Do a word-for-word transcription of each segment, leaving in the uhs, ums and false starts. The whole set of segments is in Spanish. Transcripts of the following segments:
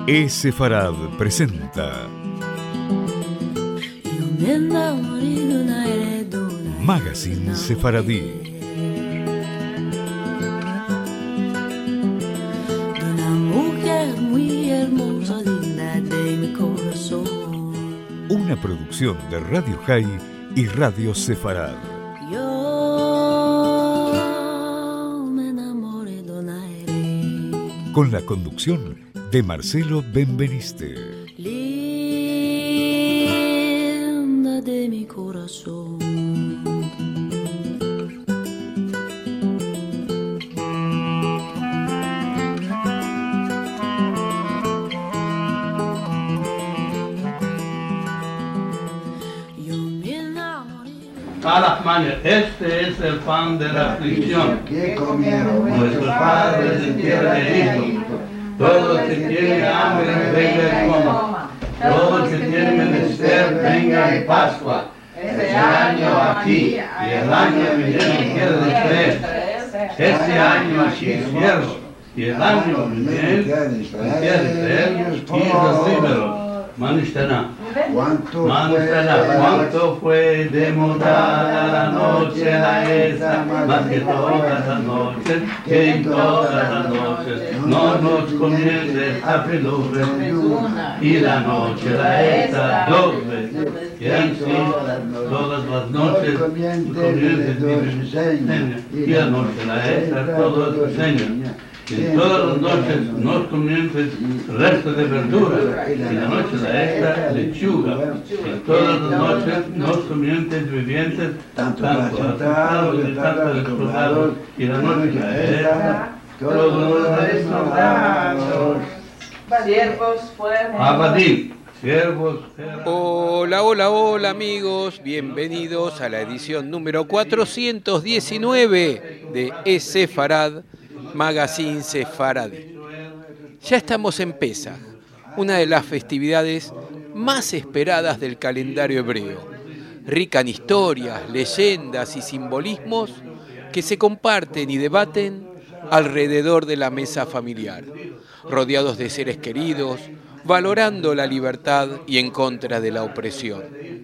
E-Sefarad presenta Magazine Sefaradí. Una producción de Radio High y Radio Sefarad. Con la conducción de Marcelo Benveniste. Linda de mi corazón. Este es el pan de la aflicción que comieron nuestros padres en tierra de Egipto. Todo el que tiene hambre venga y coma. Todo el que tiene menester venga en Pascua. Este año aquí y el año venidero quiere después. Este año aquí cierro y el año venidero quiere y los libros. Manistana. ¿Cuánto, ¿Cuánto fue demorada la noche la esa, más que todas las noches, que en todas las noches no nos conviene esta pelubre, y la noche la esa dos veces, y así todas las noches conviene y la noche la esa todos los señores. Y todas las noches nos comienzan resto de verdura, y la noche la extra lechuga. Y todas las noches nos comienzan vivientes, tanto aceptados y tanto explotados, y la noche la extra todos los explotados. Siervos fueron. Abadí, siervos. Hola, hola, hola amigos, bienvenidos a la edición número cuatrocientos diecinueve de E-Sefarad, Magazine Sefaradí. Ya estamos en Pesaj, una de las festividades más esperadas del calendario hebreo, rica en historias, leyendas y simbolismos que se comparten y debaten alrededor de la mesa familiar, rodeados de seres queridos, valorando la libertad y en contra de la opresión.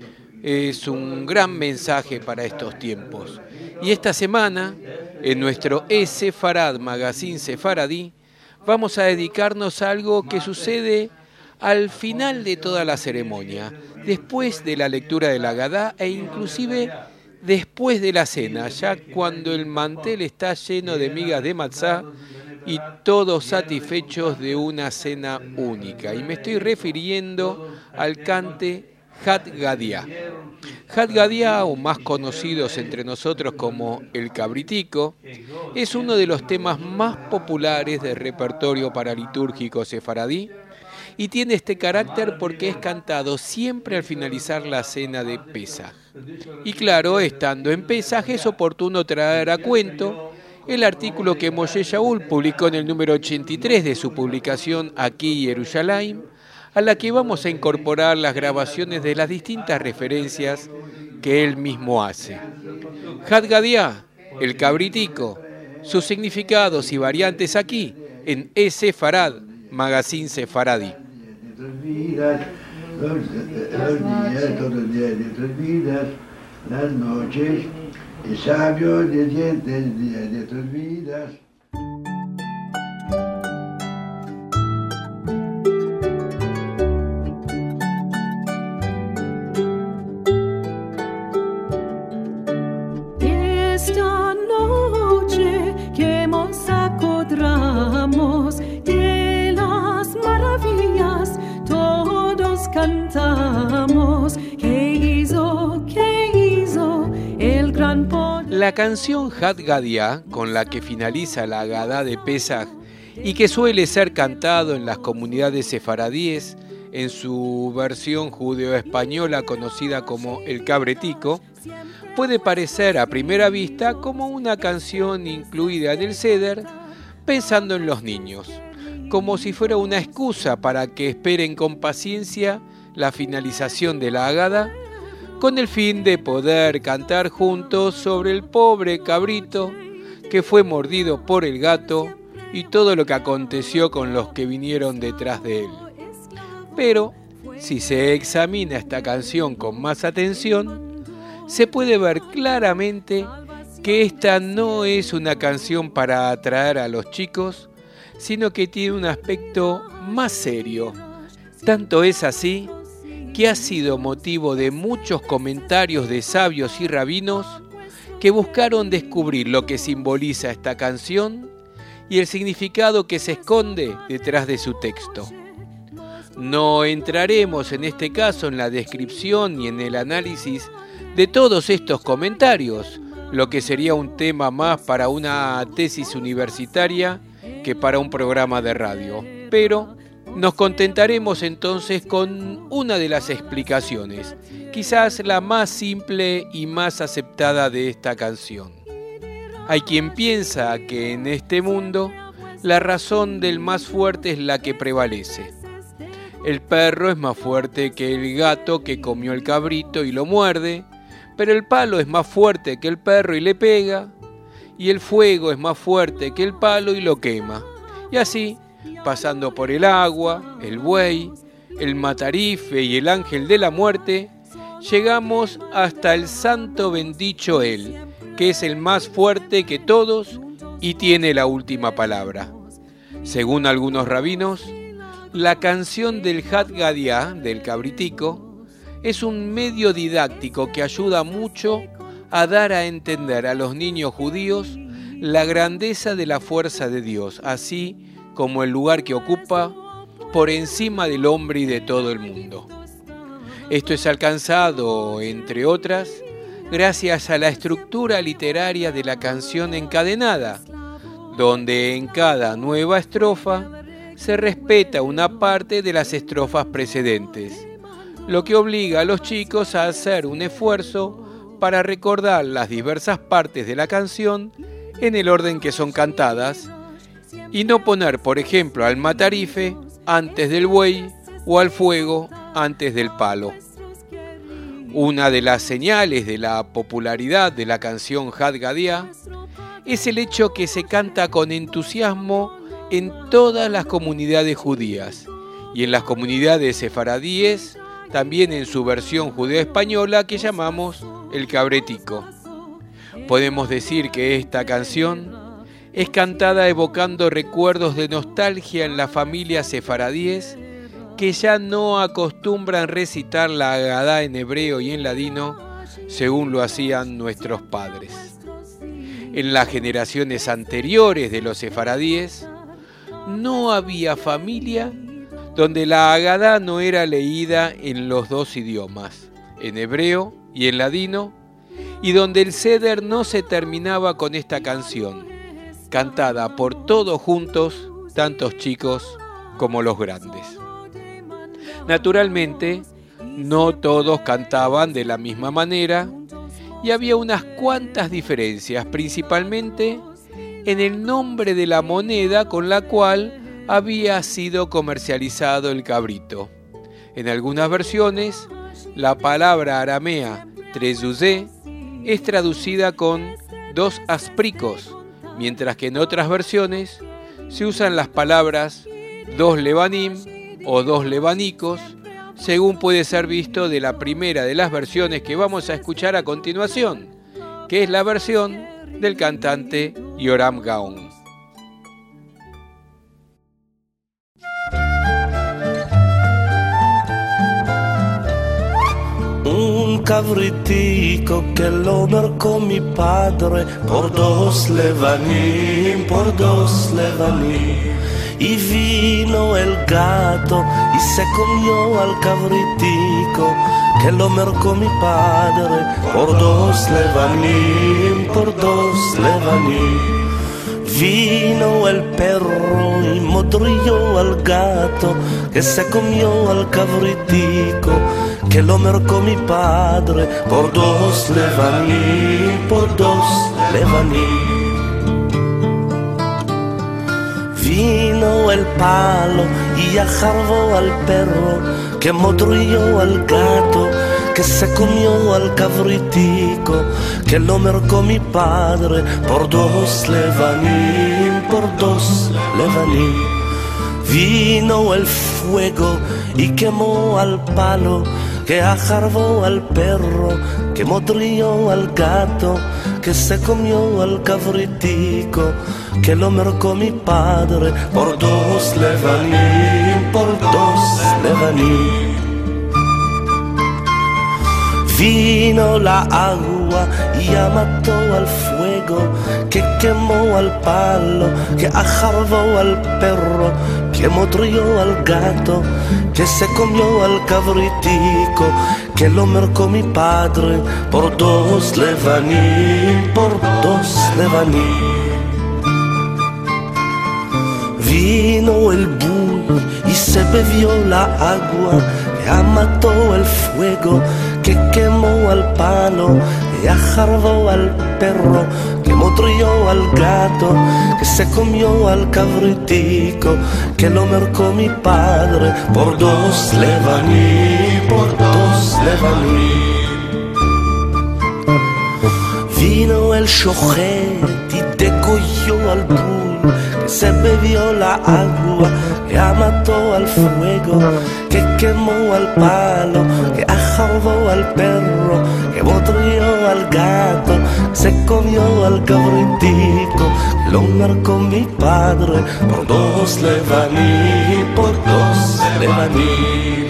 Es un gran mensaje para estos tiempos. Y esta semana, en nuestro E-Sefarad Magazine Sefaradí, vamos a dedicarnos a algo que sucede al final de toda la ceremonia, después de la lectura de la Agadá e inclusive después de la cena, ya cuando el mantel está lleno de migas de matzá y todos satisfechos de una cena única. Y me estoy refiriendo al cante Hat Gadiá. Hat Gadiá, o más conocidos entre nosotros como el cabritico, es uno de los temas más populares del repertorio paralitúrgico sefaradí y tiene este carácter porque es cantado siempre al finalizar la cena de Pesaj. Y claro, estando en Pesaj es oportuno traer a cuento el artículo que Moshe Shaul publicó en el número ochenta y tres de su publicación Aquí Yerushalayim, a la que vamos a incorporar las grabaciones de las distintas referencias que él mismo hace. Hat Gadiá, el cabritico, sus significados y variantes aquí, en E-Sefarad, Magazine Sefaradí. Las noches, el sabio de dientes de tus vidas. Esta noche que nos acordamos de las maravillas, todos cantamos. ¿Qué hizo, qué hizo el gran poder? La canción Hat Gadiá, con la que finaliza la Agadá de Pesaj y que suele ser cantado en las comunidades sefaradíes en su versión judeo-española conocida como el cabretico, puede parecer a primera vista como una canción incluida en el Seder pensando en los niños, como si fuera una excusa para que esperen con paciencia la finalización de la Agadá, con el fin de poder cantar juntos sobre el pobre cabrito que fue mordido por el gato y todo lo que aconteció con los que vinieron detrás de él. Pero, si se examina esta canción con más atención, se puede ver claramente que esta no es una canción para atraer a los chicos, sino que tiene un aspecto más serio. Tanto es así que ha sido motivo de muchos comentarios de sabios y rabinos que buscaron descubrir lo que simboliza esta canción y el significado que se esconde detrás de su texto. No entraremos en este caso en la descripción ni en el análisis de todos estos comentarios, lo que sería un tema más para una tesis universitaria que para un programa de radio. Pero nos contentaremos entonces con una de las explicaciones, quizás la más simple y más aceptada de esta canción. Hay quien piensa que en este mundo la razón del más fuerte es la que prevalece. El perro es más fuerte que el gato que comió el cabrito y lo muerde, pero el palo es más fuerte que el perro y le pega, y el fuego es más fuerte que el palo y lo quema. Y así, pasando por el agua, el buey, el matarife y el ángel de la muerte, llegamos hasta el santo bendicho él, que es el más fuerte que todos y tiene la última palabra. Según algunos rabinos, la canción del Had Gadiá, del cabritico, es un medio didáctico que ayuda mucho a dar a entender a los niños judíos la grandeza de la fuerza de Dios, así como el lugar que ocupa por encima del hombre y de todo el mundo. Esto es alcanzado, entre otras, gracias a la estructura literaria de la canción encadenada, donde en cada nueva estrofa se respeta una parte de las estrofas precedentes, lo que obliga a los chicos a hacer un esfuerzo para recordar las diversas partes de la canción en el orden que son cantadas y no poner, por ejemplo, al matarife antes del buey o al fuego antes del palo. Una de las señales de la popularidad de la canción Had Gadiá es el hecho que se canta con entusiasmo en todas las comunidades judías y en las comunidades sefaradíes, también en su versión judeo-española que llamamos el cabretico. Podemos decir que esta canción es cantada evocando recuerdos de nostalgia en las familias sefaradíes que ya no acostumbran recitar la Agadá en hebreo y en ladino según lo hacían nuestros padres. En las generaciones anteriores de los sefaradíes no había familia donde la Agadá no era leída en los dos idiomas, en hebreo y en ladino, y donde el Seder no se terminaba con esta canción, cantada por todos juntos, tantos chicos como los grandes. Naturalmente, no todos cantaban de la misma manera, y había unas cuantas diferencias, principalmente en el nombre de la moneda con la cual había sido comercializado el cabrito. En algunas versiones, la palabra aramea trezuzé es traducida con dos aspricos, mientras que en otras versiones se usan las palabras dos levanim o dos levanicos, según puede ser visto de la primera de las versiones que vamos a escuchar a continuación, que es la versión del cantante Yoram Gaon. Un cabritico que lo marcó mi padre por dos levanim, por dos levanim. Y vino el gato y se comió al cabritico que lo marcó mi padre por dos levanim, por dos levanim. Vino el perro y mordió al gato que se comió al cabritico que lo marcó mi padre por dos levanim, por dos levanim. Vino el palo y ajarbó al perro que mordió al gato que se comió al cabritico que lo marcó mi padre por dos levanim, por dos levanim. Vino el fuego y quemó al palo, que ajarbó al perro, que modrió al gato, que se comió al cabritico, que lo mercó mi padre por dos levaní, por dos levaní. Vino la agua y ya mató al fuego, que quemó al palo, que ajarbó al perro, que modrió al gato, que se comió al cabritico, que lo mercó mi padre por dos levaní, por dos levaní. Vino el buey y se bebió la agua, que mató el fuego, que quemó al palo, que ajarbó al perro, que modrió al gato, que se comió al cabritico, que lo mercó mi padre por dos levaní, por dos levaní. Vino el shochet y degolló al buey, que se bebió la agua, que mató al fuego, que quemó al palo, que ajarbó al perro, que modrió al gato, que se comió al cabritico, que lo marcó mi padre por dos levaní, por dos levaní.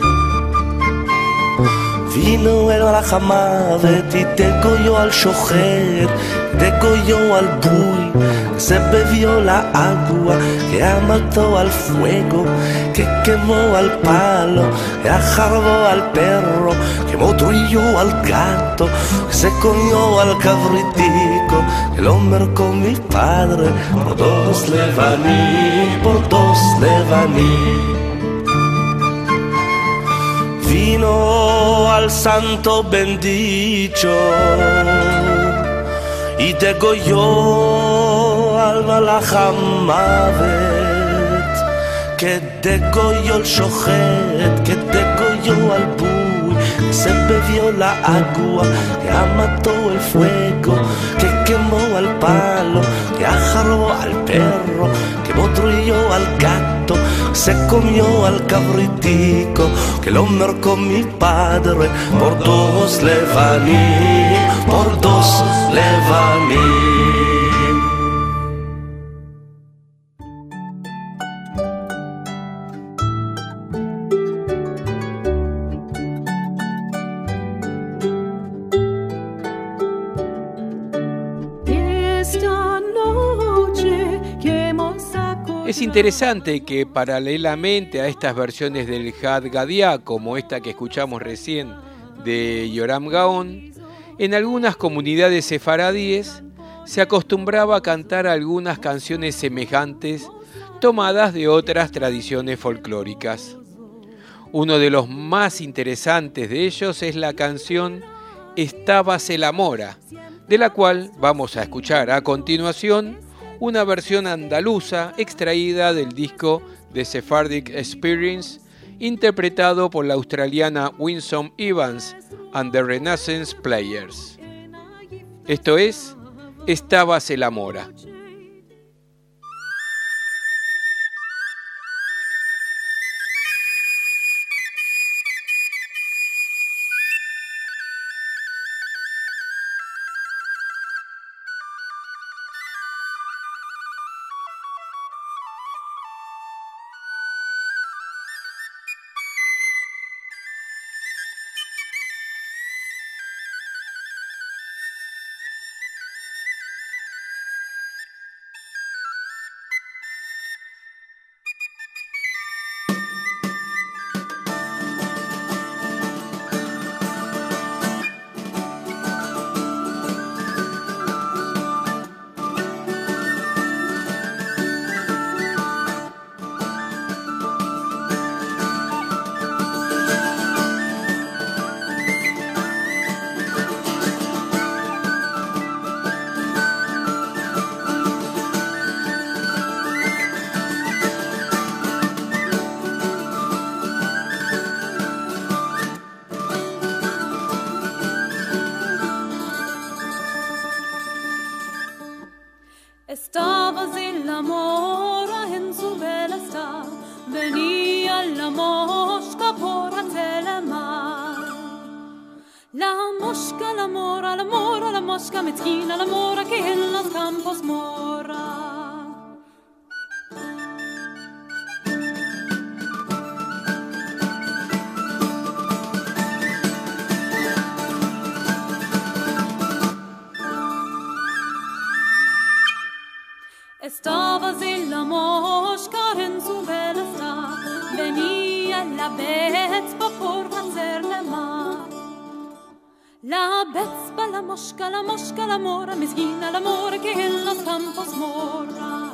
Vino el Rahamadeh y degolló al shochet, degolló al buey, que se bebió la agua, que mató al fuego, que quemó al palo, que ajarbó al perro, que modrió al gato, que se comió al cabritico, que lo mercó mi padre por dos levaní, por dos levaní. Vino al santo bendito y degolló al Malach HaMavet, que degolló el shochet, que degolló al buey, que se bebió la agua, que mató el fuego, que quemó al palo, que ajarbó al perro, que modrió al gato, que se comió al cabritico, que lo mercó mi padre por dos levaní, por dos levaní. Es interesante que paralelamente a estas versiones del Had Gadiá, como esta que escuchamos recién de Yoram Gaon, en algunas comunidades sefaradíes se acostumbraba a cantar algunas canciones semejantes tomadas de otras tradiciones folclóricas. Uno de los más interesantes de ellos es la canción Estábase la mora, de la cual vamos a escuchar a continuación una versión andaluza extraída del disco The Sephardic Experience, interpretado por la australiana Winsome Evans and the Renaissance Players. Esto es Estábase la mora. Estabas en la mora en su bella estar, venía la mosca por hacer el mar. La mosca, la mora, la mora, la mosca mezquina, la mora que en los campos mora. Estaba así la mosca en su belleza, venía la bezpa por hacerle mal. La bezpa, la mosca, la mosca, la mora, mezquina la mora que en los campos mora.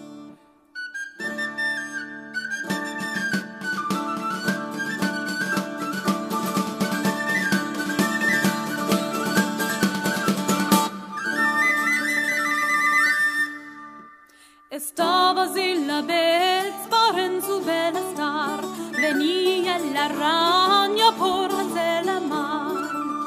Estaba así la bezpa en su belleza, venía la araña por hacerle mal.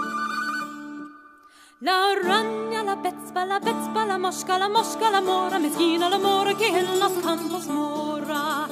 La araña, la bezpa, la bezpa, la mosca, la mosca, la mora, mezquina la mora que en los campos mora.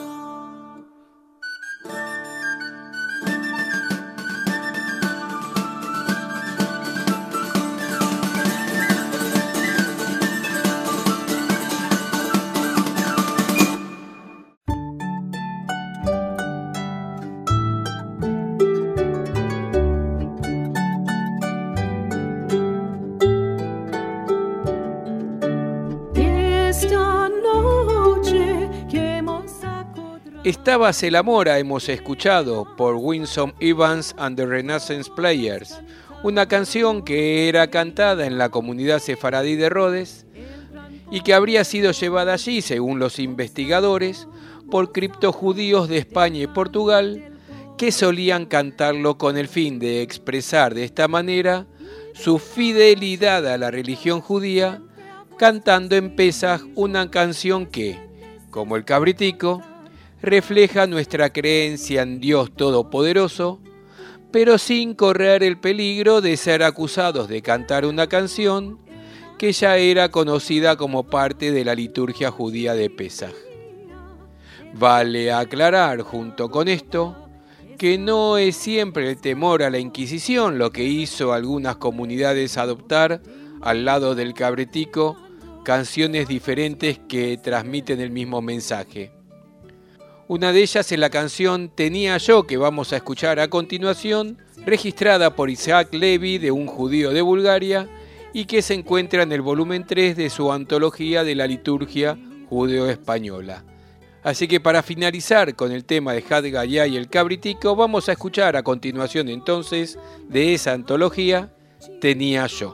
Estabas el Amora, hemos escuchado, por Winsome Evans and the Renaissance Players, una canción que era cantada en la comunidad sefaradí de Rhodes y que habría sido llevada allí, según los investigadores, por criptojudíos de España y Portugal, que solían cantarlo con el fin de expresar de esta manera su fidelidad a la religión judía, cantando en Pesaj una canción que, como el cabritico, refleja nuestra creencia en Dios Todopoderoso, pero sin correr el peligro de ser acusados de cantar una canción que ya era conocida como parte de la liturgia judía de Pesaj. Vale aclarar junto con esto que no es siempre el temor a la Inquisición lo que hizo a algunas comunidades adoptar, al lado del cabritico, canciones diferentes que transmiten el mismo mensaje. Una de ellas es la canción Tenía yo, que vamos a escuchar a continuación, registrada por Isaac Levi, de un judío de Bulgaria, y que se encuentra en el volumen tres de su antología de la liturgia judeo-española. Así que para finalizar con el tema de Had Gaya y el cabritico, vamos a escuchar a continuación entonces de esa antología Tenía yo.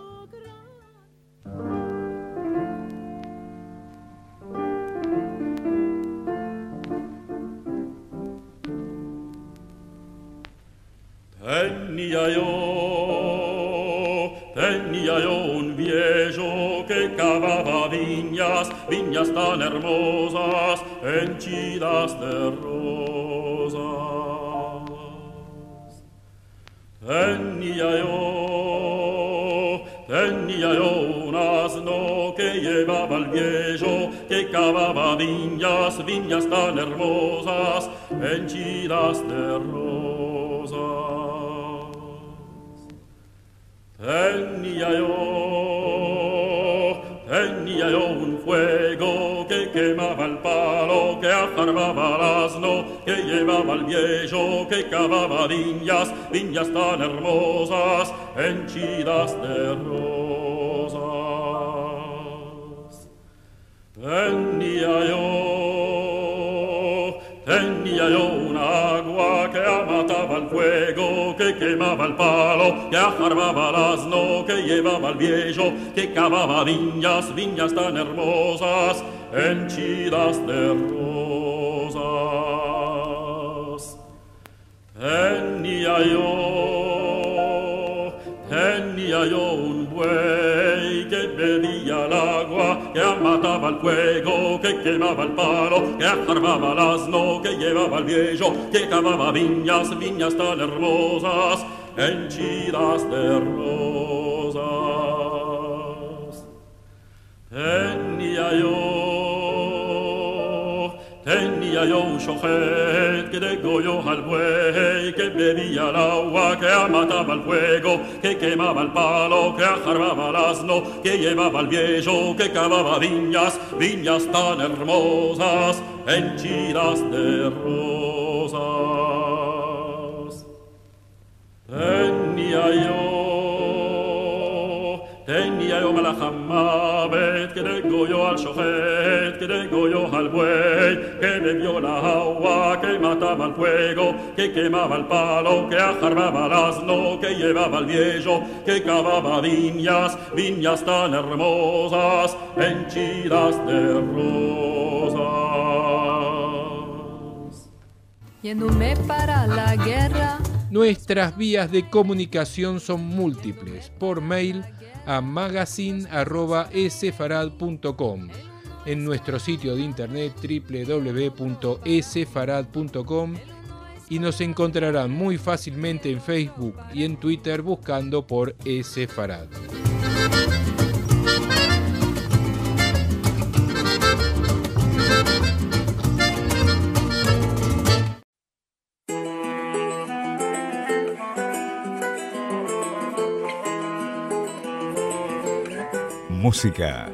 Tenía yo, tenía yo un viejo que cavaba viñas, viñas tan hermosas, henchidas de rosas. Tenía yo, tenía yo un asno que llevaba al viejo que cavaba viñas, viñas tan hermosas, henchidas de rosas. Tenía yo, tenía yo un fuego que quemaba el palo, que ajarbaba al asno, que llevaba al viejo, que cavaba viñas, viñas tan hermosas, henchidas de rosas. Tenía yo, tenía yo un agua que amataba el fuego, que quemaba el palo, que ajarbaba al asno, que llevaba al viejo, que cavaba viñas, viñas tan hermosas, henchidas de rosas. Tenía yo, tenía yo un buey que bebía el agua, que amataba el fuego, que quemaba el palo, que ajarbaba al asno, que llevaba al viejo, que cavaba viñas, viñas tan hermosas, henchidas de rosas. Tenía yo, tenía yo un sojет que degolló al buey, que bebía el agua, que mataba el fuego, que quemaba el palo, que ajarbaba el asno, que llevaba el viejo, que cavaba viñas, viñas tan hermosas, henchidas de rosas. Tenía yo, tenía yo malajamabet, que degolló al sojет, que degolló al buey, que bebió la agua, que mataba el fuego, que quemaba el palo, que ajarbaba el asno, que llevaba el viejo, que cavaba viñas, viñas tan hermosas, henchidas de rosas. Yéndome para la guerra. Nuestras vías de comunicación son múltiples. Por mail a magazine arroba esefarad punto com, en nuestro sitio de internet doble u doble u doble u punto esefarad punto com, y nos encontrarán muy fácilmente en Facebook y en Twitter buscando por Esefarad. Música.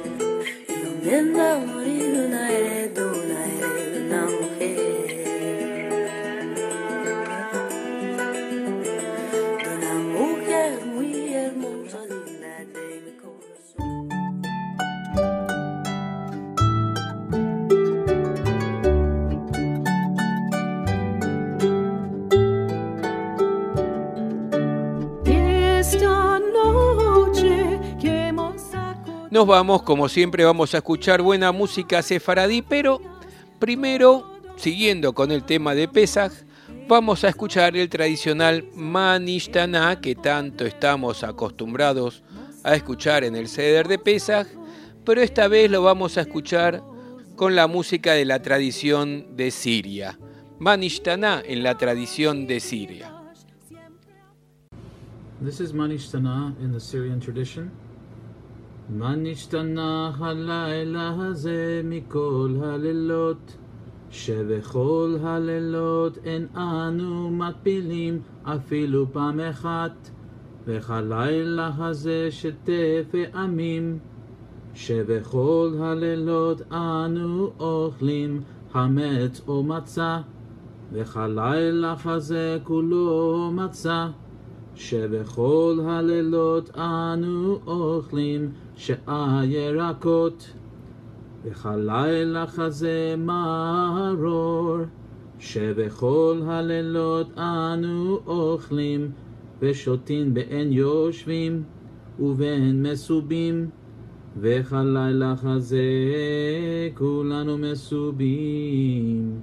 Nos vamos, como siempre, vamos a escuchar buena música sefaradí, pero primero, siguiendo con el tema de Pesaj, vamos a escuchar el tradicional Manishtaná, que tanto estamos acostumbrados a escuchar en el Seder de Pesaj, pero esta vez lo vamos a escuchar con la música de la tradición de Siria. Manishtaná en la tradición de Siria. This is Manishtaná in the Syrian tradition. Manishtaná halayla hazeh mikol halelot, שבכל הלילות אין אנו מפילים אפילו פעם אחת, וכלילה הזה שתי פעמים, שבכל הלילות אנו אוכלים חמץ או מצה, וכלילה הזה כולו מצה, שבכל הלילות אנו אוכלים שאר ירקות, וכלילה הזה מרור, שבכל הלילות אנו אוכלים ושותים באין יושבים ובין מסובים, וכלילה הזה כולנו מסובים.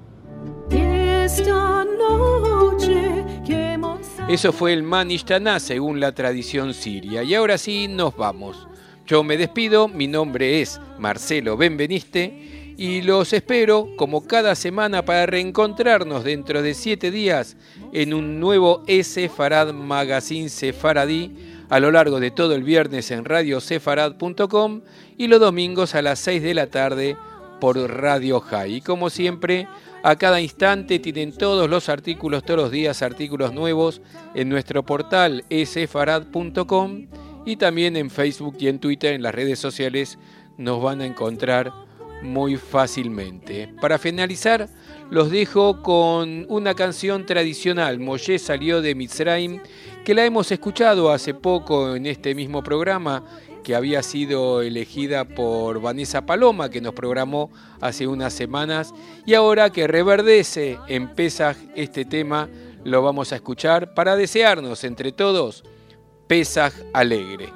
Eso fue el Manishtaná según la tradición siria. Y ahora sí, nos vamos. Yo me despido, mi nombre es Marcelo Benveniste y los espero como cada semana para reencontrarnos dentro de siete días en un nuevo Esefarad Magazine Sefaradí a lo largo de todo el viernes en radio sefarad punto com y los domingos a las seis de la tarde por Radio High. Y como siempre, a cada instante tienen todos los artículos, todos los días artículos nuevos en nuestro portal esefarad punto com. Y también en Facebook y en Twitter, en las redes sociales, nos van a encontrar muy fácilmente. Para finalizar, los dejo con una canción tradicional, Moshe salió de Mitzrayim, que la hemos escuchado hace poco en este mismo programa, que había sido elegida por Vanessa Paloma, que nos programó hace unas semanas, y ahora que reverdece en Pesaj este tema, lo vamos a escuchar para desearnos entre todos Pesaj alegre.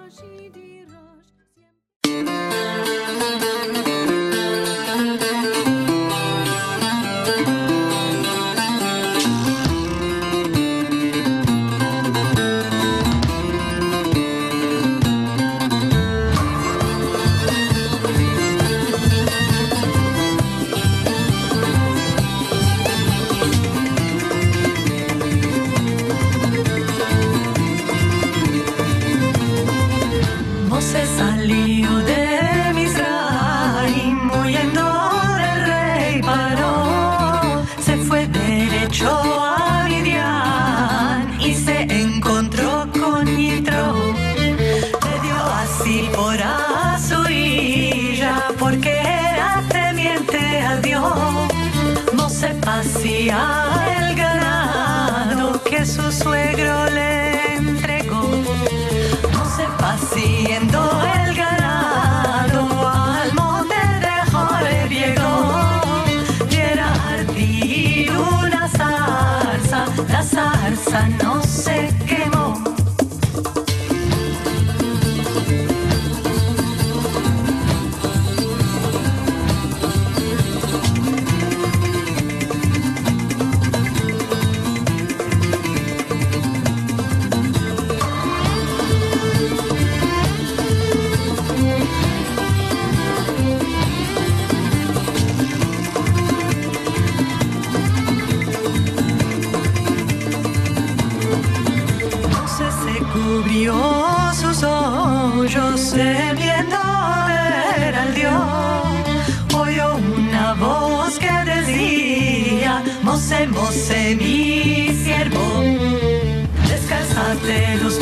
porque era temiente a Dios. Mosé pasía el ganado que su suegro le entregó. Mosé paciendo el ganado al monte de Joreb llegó. Y era ardir una zarza, la zarza no se quemó. Cubrió sus ojos temiendo ver al Dios. Oyó una voz que decía: Mosé, Mosé, mi siervo, descálzate los